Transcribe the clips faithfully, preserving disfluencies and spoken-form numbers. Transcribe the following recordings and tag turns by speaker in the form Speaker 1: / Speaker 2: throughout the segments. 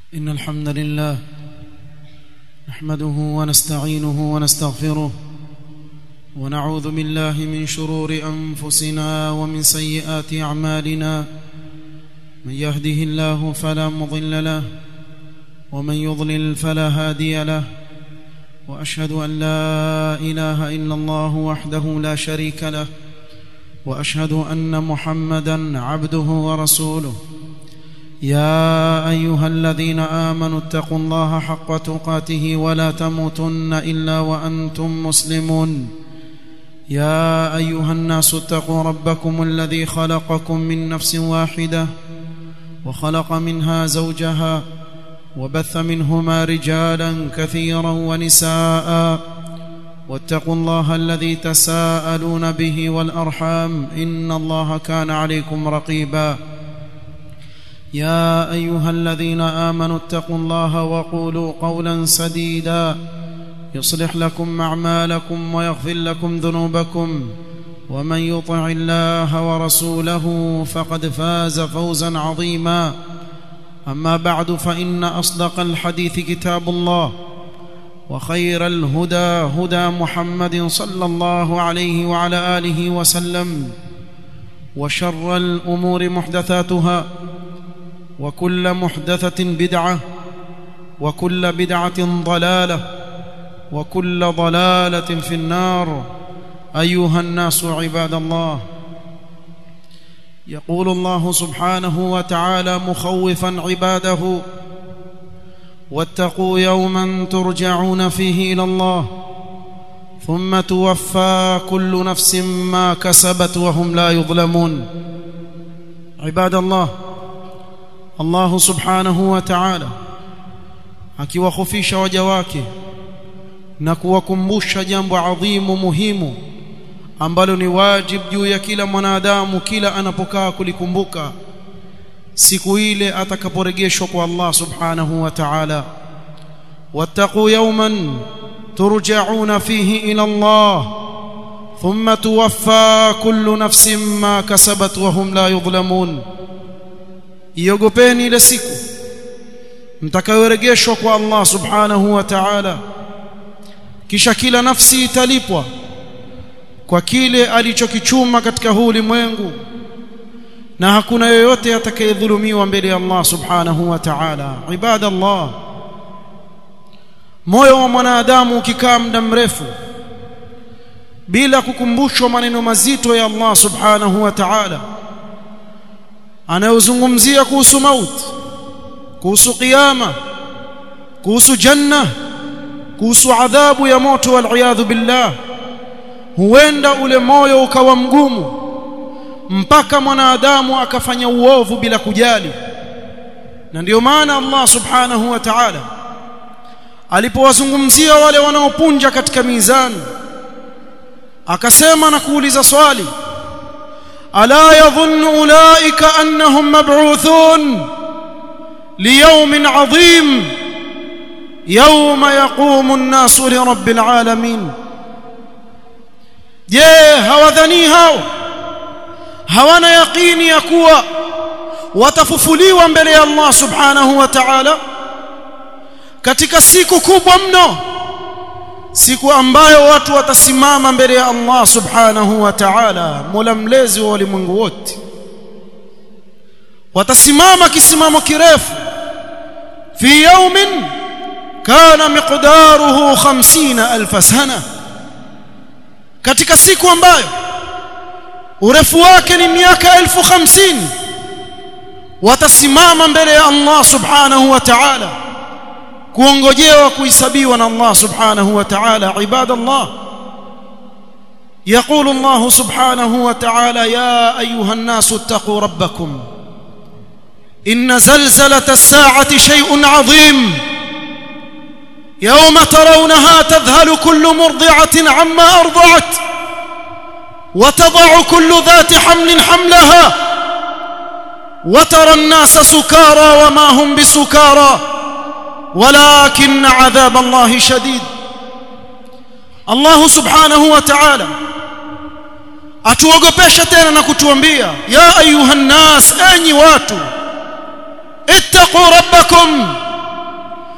Speaker 1: إن الحمد لله نحمده ونستعينه ونستغفره ونعوذ بالله من شرور أنفسنا ومن سيئات أعمالنا من يهده الله فلا مضل له ومن يضلل فلا هادي له وأشهد أن لا إله إلا الله وحده لا شريك له وأشهد أن محمدًا عبده ورسوله يا أيها الذين آمنوا اتقوا الله حق تقاته ولا تموتن إلا وأنتم مسلمون يا أيها الناس اتقوا ربكم الذي خلقكم من نفس واحدة وخلق منها زوجها وبث منهما رجالا كثيرا ونساء واتقوا الله الذي تساءلون به والأرحام إن الله كان عليكم رقيبا يا أيها الذين آمنوا اتقوا الله وقولوا قولا سديدا يصلح لكم أعمالكم ويغفر لكم ذنوبكم ومن يطع الله ورسوله فقد فاز فوزا عظيما أما بعد فإن أصدق الحديث كتاب الله وخير الهدى هدى محمد صلى الله عليه وعلى آله وسلم وشر الأمور محدثاتها وكل محدثة بدعة وكل بدعة ضلالة وكل ضلالة في النار أيها الناس عباد الله يقول الله سبحانه وتعالى مخوفا عباده واتقوا يوما ترجعون فيه إلى الله ثم توفى كل نفس ما كسبت وهم لا يظلمون عباد الله Allah subhanahu wa ta'ala akiwahofisha waja wake na kuwakumbusha jambo adhimu muhimu ambalo ni wajib juu ya kila mwanadamu kila anapokaa kulikumbuka siku ile atakaporejeshwa kwa Allah subhanahu wa ta'ala wattaqu yawman turja'una fihi ila Allah thumma tuwaffa kullu nafsin ma kasabat wa hum la yudhlamun iogopeni ile siku mtakayorejeshwa kwa Allah subhanahu wa ta'ala kisha kila nafsi italipwa kwa kile alichokichuma katika huu ulimwengu na hakuna yoyote atakayedhulumiwa mbele ya Allah subhanahu wa ta'ala ibadallah moyo wa mwanadamu ukikaa muda mrefu bila kukumbushwa maneno mazito ya Allah subhanahu wa ta'ala anayozungumzia kuhusu mauti kuhusu kiyama kuhusu janna kuhusu adhabu ya moto wal billah huenda ule moyo ukawa mgumu mpaka mwanadamu akafanya uovu bila kujali na ndio maana Allah subhanahu wa ta'ala alipowazungumzia wale wanaopunja katika mizani akasema na kuuliza swali ألا يظن أولئك أنهم مبعوثون ليوم عظيم يوم يقوم الناس لرب العالمين je hawadhani hao hawana yaqini ya kuwa watafufuliwa mbele ya Allah subhanahu wa ta'ala katika siku kubwa mno siku ambayo watu watasimama mbele ya Allah subhanahu wa ta'ala mola mlezi wa ulimwengu wote watasimama kisimamo kirefu fi yawmin kana miqdaruhu khamsina alf sana katika siku ambayo urefu wake ni miaka elfu hamsini watasimama mbele ya Allah subhanahu wa ta'ala kuongojewa kuhesabiwa na Allah subhanahu wa ta'ala ibadallah يقول الله سبحانه وتعالى يا أيها الناس اتقوا ربكم إن زلزلة الساعة شيء عظيم يوم ترونها تذهل كل مرضعة عما أرضعت وتضع كل ذات حمل حملها وترى الناس سكارى وما هم بسكارى ولكن عذاب الله شديد الله سبحانه وتعالى atuogopesha tena na kutuambia ya ayuha nnas enyi watu ittaqu rabbakum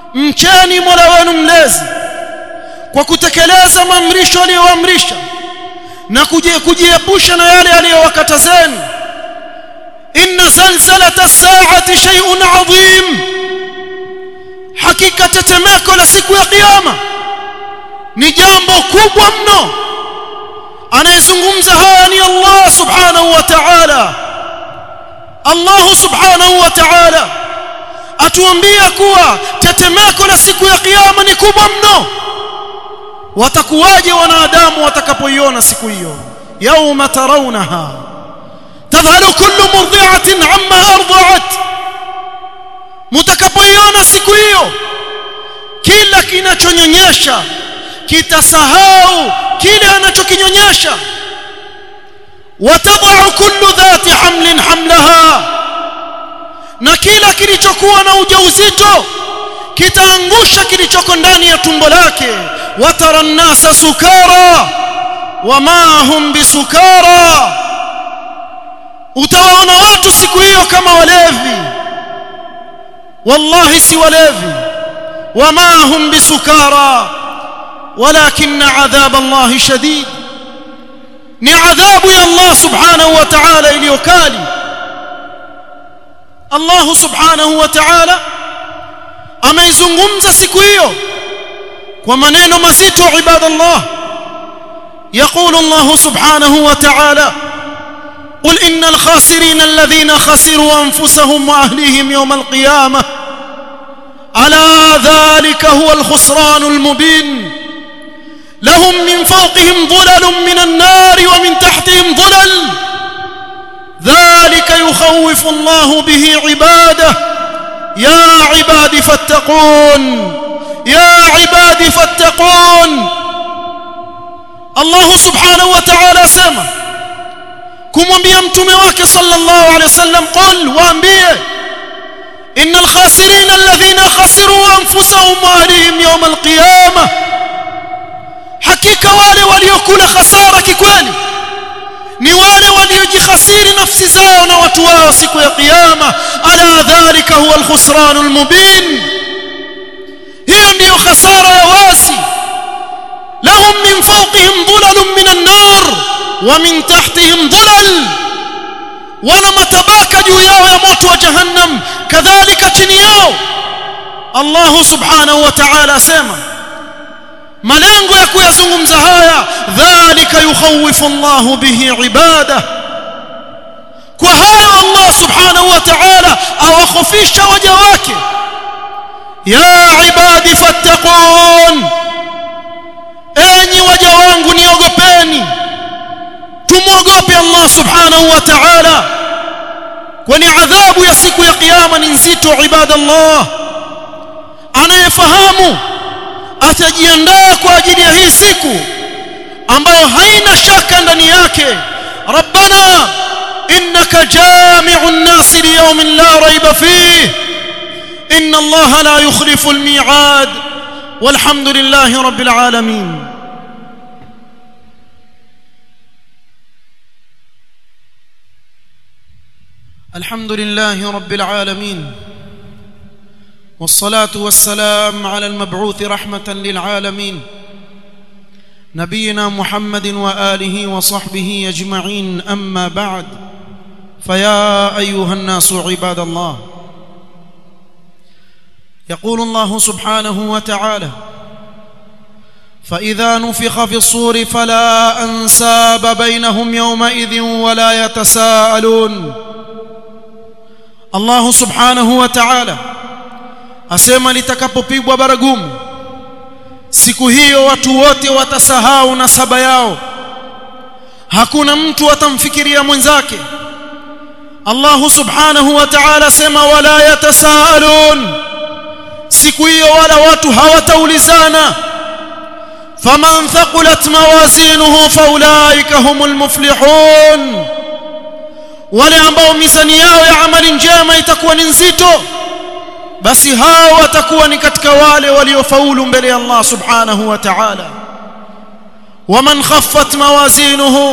Speaker 1: mcheni Mola wenu mlezi kwa kutekeleza maamrisho aliyoamrisha na kujiepusha na yale aliyowakatazeni. inna zalzalata as-sa'ati shay'un 'azim, hakika tetemeko la siku ya kiyama ni jambo kubwa mno. Anayezungumza haya ni Allah subhanahu wa ta'ala. Allah subhanahu wa ta'ala atuambia kuwa tetemeko la siku ya kiyama ni kubwa mno. Watakuwaje wanadamu watakapoiona siku hiyo? Yauma tarawnaha tadhhalu kullu murdi'atin amma arda'at, mutakapoiona siku hiyo kila kinachonyonyesha kitasahau kile anachokinyonyesha. Watadau kullu dhati hamlin hamlaha, na kila kilichokuwa na ujauzito kitaangusha kilichoko ndani ya tumbo lake. Watara an-nasa sukara wama hum bisukara, utawaona watu siku hiyo kama walevi, wallahi si walevi. Wama hum bisukara walakin adhab Allah shadid, ni adhabu ya Allah subhanahu wa ta'ala iliyokali. Allah subhanahu wa ta'ala ameizungumza siku hiyo kwa maneno mazito. Ibadallah, يقول الله سبحانه وتعالى قل إن الخاسرين الذين خسروا أنفسهم وأهليهم يوم القيامة ألا ذلك هو الخسران المبين لهم من فوقهم ظلل من النار ومن تحتهم ظلل ذلك يخوف الله به عباده يا عبادي فاتقون يا عبادي فاتقون. Allah subhanahu wa ta'ala sema kumwambia mtume wake sallallahu alayhi wasallam, qul waambie innal khasirin alladhina khasiru anfusahum wa ahlihim yawm alqiyamah, hakika wale waliokula khasara kikweli ni wale waliojikhasiri nafsi zao na watu wao siku ya kiyama. Ala dhalika huwa alkhusranul mubin, hiyo ndiyo khasara ya wazi. lahum min fawqihim dhulalun minan nar wa min tahtihim dhulal, wana matabaka juu yao ya moto wa jahannam, kadhalika chini yao. Allah subhanahu wa ta'ala asema malengo ya kuyazungumza haya, dhalika yukhawifu Allah bihi ibadah, kwa hayo Allah subhanahu wa ta'ala awakhofisha waja wake. Ya ibadi fattaqun, enyi waja wangu niogopeni. Tumuogope Allah subhanahu wa ta'ala, kwani adhabu ya siku ya kiyama ni nzito. Ibadallah, anayefahamu atajiandaa kwa ajili ya hii siku ambayo haina shaka ndani yake. Rabbana innaka jami'un nas li yawmin la rayba fihi inna Allah la yukhlifu al-mi'ad walhamdulillahi rabbil alamin. alhamdulillahi rabbil alamin والصلاة والسلام على المبعوث رحمة للعالمين نبينا محمد وآله وصحبه أجمعين. أما بعد، فيا أيها الناس عباد الله، يقول الله سبحانه وتعالى فإذا نفخ في الصور فلا أنساب بينهم يومئذ ولا يتساءلون. الله سبحانه وتعالى asema litakapopigwa baragumu siku hiyo watu wote watasahau nasaba yao, hakuna mtu atamfikiria mwenzake. Allah subhanahu wa ta'ala asema wala yatasaalun, siku hiyo wala watu hawataulizana. faman thaqulat mawazinuhu faulaika humul muflihun, wale ambao mizani yao ya amali njema itakuwa ni nzito, basi hao watakuwa ni katika wale waliofaulu mbele ya Allah subhanahu wa ta'ala. waman khaffat mawazinuhu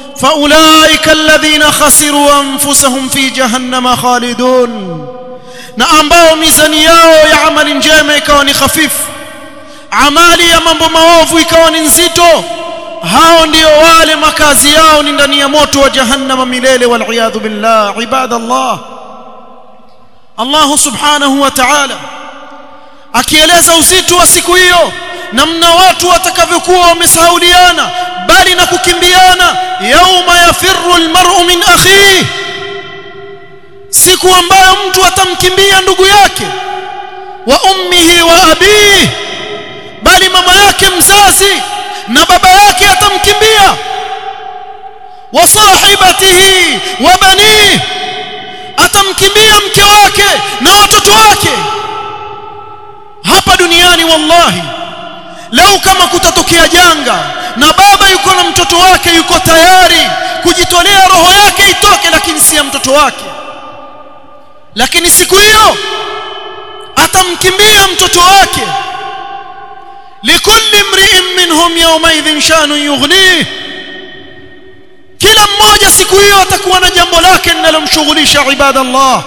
Speaker 1: faulaika alladhina khasiru anfusahum fi jahannama khalidun, na ambao mizani yao ya amali njema ikawa ni hafifu, amali ya mambo maovu ikawa ni nzito, hao ndio wale makazi yao ni ndani ya moto wa jahannam milele, wal iyadhu billah. Ibadallah, Allah subhanahu wa ta'ala akieleza uzito wa siku hiyo, namna watu watakavyokuwa wamesahauliana bali na kukimbiana, yauma yafirru almar'u min akhihi, siku ambayo mtu atamkimbia ndugu yake, wa ummihi wa abihi, bali mama yake mzazi na baba yake atamkimbia, wa sahibatihi wa banihi, atamkimbia mke wake na watoto wake. Hapa duniani wallahi, lau kama kutatokea janga na baba yuko na mtoto wake, yuko tayari kujitolea roho yake itoke, lakini si ya mtoto wake. Lakini siku hiyo atamkimbia mtoto wake. likulli imri'in minhum yawma idhin shanu yughnih, kila mmoja siku hiyo atakuwa na jambo lake linalomshughulisha. Ibadallah,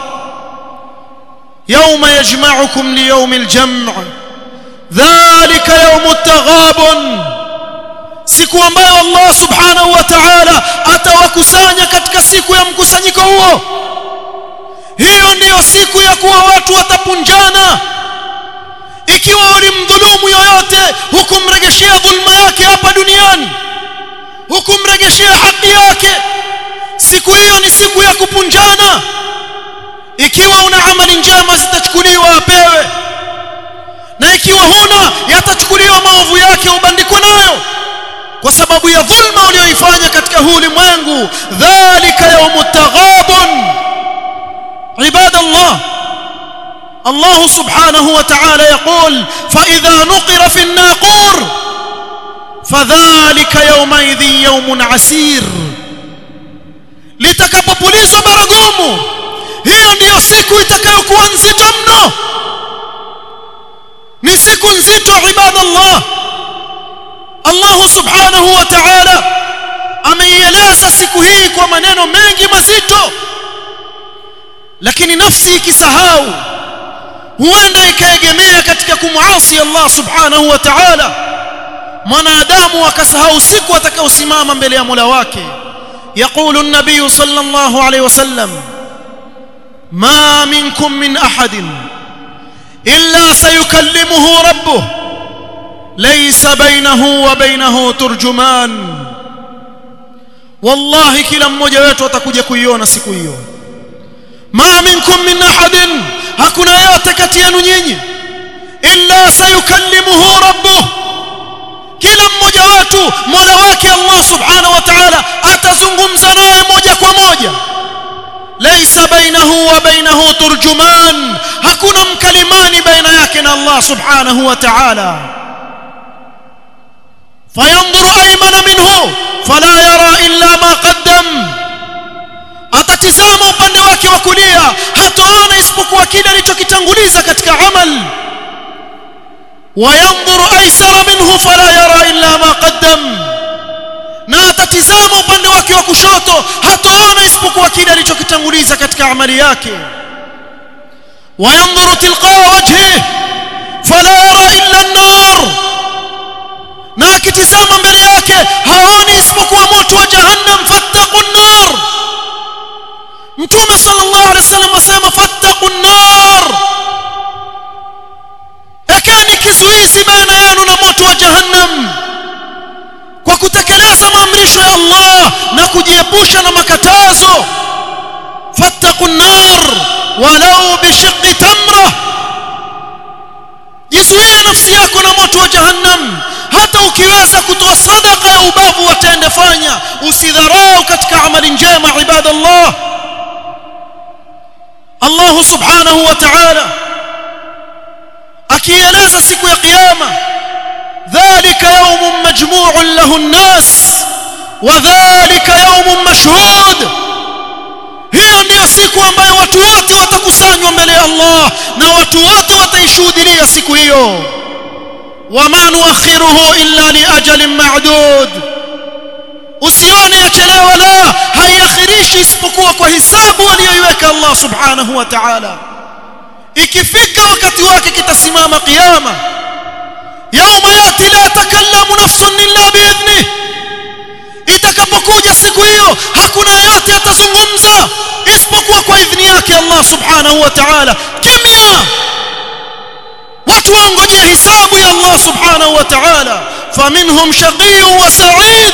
Speaker 1: yawma yajma'ukum li yawmil jam' dhalika yawmut taghabun, siku ambayo Allah subhanahu wa ta'ala atawakusanya katika siku ya mkusanyiko huo. Hiyo ndiyo siku ya kuwa watu watapunjana. Ikiwa ulimdhulumu yoyote, hukumregeshea dhulma yake hapa duniani, hukumregeshea haki yake, siku hiyo ni siku ya kupunjana. Ikiwa una amali njema zitachukuliwa apewe, na ikiwa huna yatachukuliwa maovu yake ubandikwe nayo, kwa sababu ya dhulma uliyoifanya katika huu ulimwengu. Dhalika yawmut taghabun. Ibadallah, Allah subhanahu wa ta'ala yaqul, fa idha nuqira fi an-naqur fadhalika yawma idhin yawmun asir, litakapopulizwa baragumu, hiyo ndiyo siku itakayokuwa nzito mno. Ni siku nzito ibadallah. Allah subhanahu wa ta'ala ameieleza siku hii kwa maneno mengi mazito, lakini nafsi ikisahau huenda ikaegemea katika kumuasi Allah subhanahu wa ta'ala. Mwanadamu akasahau siku atakayosimama mbele ya Mola wake. Yaqulu an-nabiy sallallahu alayhi wasallam, ma minkum min ahadin illa sayukallimuhu rabbuh laysa bainahu wa bainahu turjuman. Wallahi, kila mmoja wetu atakuja kuiona siku hiyo. Ma minkum min ahadin, hakuna yote kati yenu nyinyi, illa sayukallimuhu rabbuh, kila mmoja wetu Mola wake Allah subhanahu wa ta'ala atazungumza naye moja kwa moja. Laysa bainahu wa bainahu turjuman, hakuna mkalimani baina yake na Allah subhanahu wa ta'ala. Fayanzuru aymana minhu fala yara illa ma qaddam, atatizama upande wake wa kulia, hataona isipokuwa kile alichokitanguliza katika amal. Wayanzuru aysara minhu fala yara illa ma qaddam, na atatizama upande wake wa kushoto, hataona isipokuwa kile alichokitanguliza katika amali yake. Wayanzuru tilqa wajhihi fala yara illa an-nar, na akitizama mbele yake haoni isipokuwa moto wa jahannam. Fattaqun nar, Mtume sallallahu alaihi wasallam asema fattaqun nar, ekeni kizuizi baina yenu na moto wa jahannam kwa kutekeleza maamrisho ya Allah na kujiepusha na makatazo. Fattaqun nar walau bishiqqi tamra, jizuie nafsi yako na moto wa jahannam. Hata ukiweza kutoa sadaka ya ubavu watende fanya, usidharau katika amali njema. Ibadallah, Allah subhanahu wa ta'ala akieleza siku ya kiyama, dhalika yawmun majmu'un lahu an-nas wa dhalika yawmun mashhud, hiyo ndiyo siku ambayo watu wote watakusanywa mbele ya Allah na watu wote wataishuhudia siku hiyo. Wama nuakhiruhu illa li ajalin ma'dud, usione yachelewa, la, haiakhirishi isipokuwa kwa hisabu aliyoiweka Allah subhanahu wa ta'ala. ikifika wakati wake kitasimama kiyama. Yauma yati la takallamu nafsun illa biidhnih, itakapokuja siku hiyo hakuna yote atazungumza isipokuwa kwa idhni yake Allah subhanahu wa ta'ala. Kimya, watu wangojea hisabu ya Allah subhanahu wa ta'ala. Faminhum shaqiyyun wa sa'id,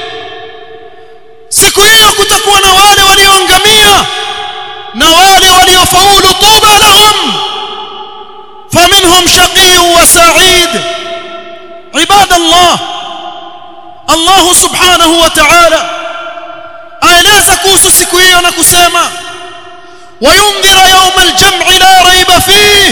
Speaker 1: siku hiyo kutakuwa na wale walioangamia na wale waliofaulu. Tuba lahum, faminhum shaqiyyun wa sa'id. Ibadallah, Allah subhanahu wa ta'ala aeleza kuhusu siku hiyo na kusema wayundhira yawma al-jam'i la rayba fihi,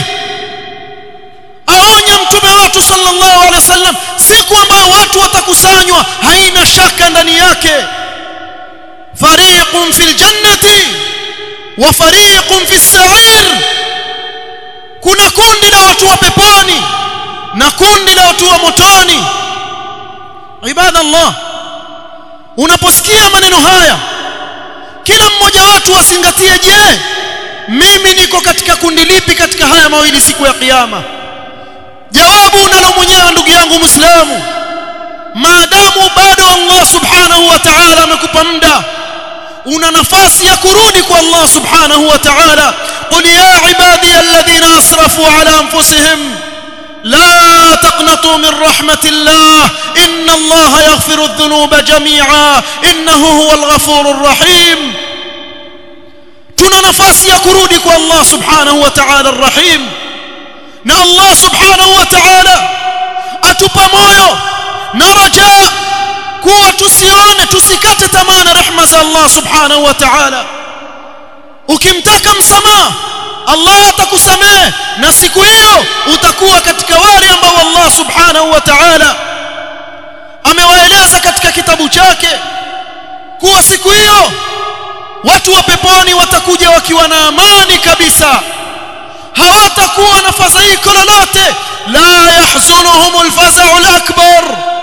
Speaker 1: aonya mtume wetu sallallahu alaihi wasallam siku ambayo watu watakusanywa haina shaka ndani yake. Fariqun fil jannati wa fariqun fis sa'ir, kuna kundi la watu wa peponi na kundi la watu wa motoni. Ibadallah, unaposikia maneno haya kila mmoja wetu azingatie, je, mimi niko katika kundi lipi katika haya mawili siku ya kiyama? Jawabu unalo mwenyewe ndugu yangu Muislamu, maadamu bado Allah subhanahu wa ta'ala amekupa muda, una nafasi ya kurudi kwa Allah subhanahu wa ta'ala. Qul ya ibadiy alladhina asrafu ala anfusihim la taqnatu min rahmatillah inna Allah yaghfiru adh-dhunuba jami'a innahu huwal ghafurur rahim. Tuna nafasi ya kurudi kwa Allah subhanahu wa ta'ala ar-rahim, na Allah subhanahu wa ta'ala atupa moyo na rajaa kuwa tusione, tusikate tamaa na rehema za Allah subhanahu wa ta'ala. Ukimtaka msamaha Allah atakusamehe, na siku hiyo utakuwa katika wale ambao Allah subhanahu wa ta'ala amewaeleza katika kitabu chake kuwa siku hiyo watu wa peponi watakuja wakiwa na amani kabisa, hawatakuwa na fadhaiko lolote. La yahzunuhum alfaza'u alakbar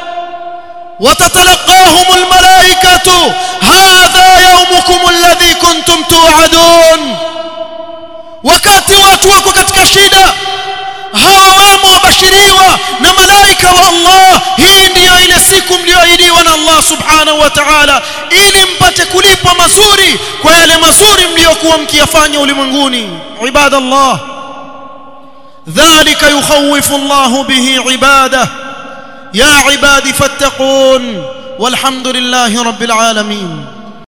Speaker 1: وتتلقاهم الملائكة هذا يومكم الذي كنتم توعدون. wakati watu wako katika shida, hawa wamo wabashiriwa na malaika wa Allah, hii ndiyo ile siku mlioahidiwa na Allah subhanahu wa ta'ala, ili mpate kulipwa mazuri kwa yale mazuri mliokuwa mkiyafanya ulimwenguni. Ibadallah, dhalika yukhawifu Allah bihi ibadah ya ibadi fattaqun walhamdulillahi rabbil alamin.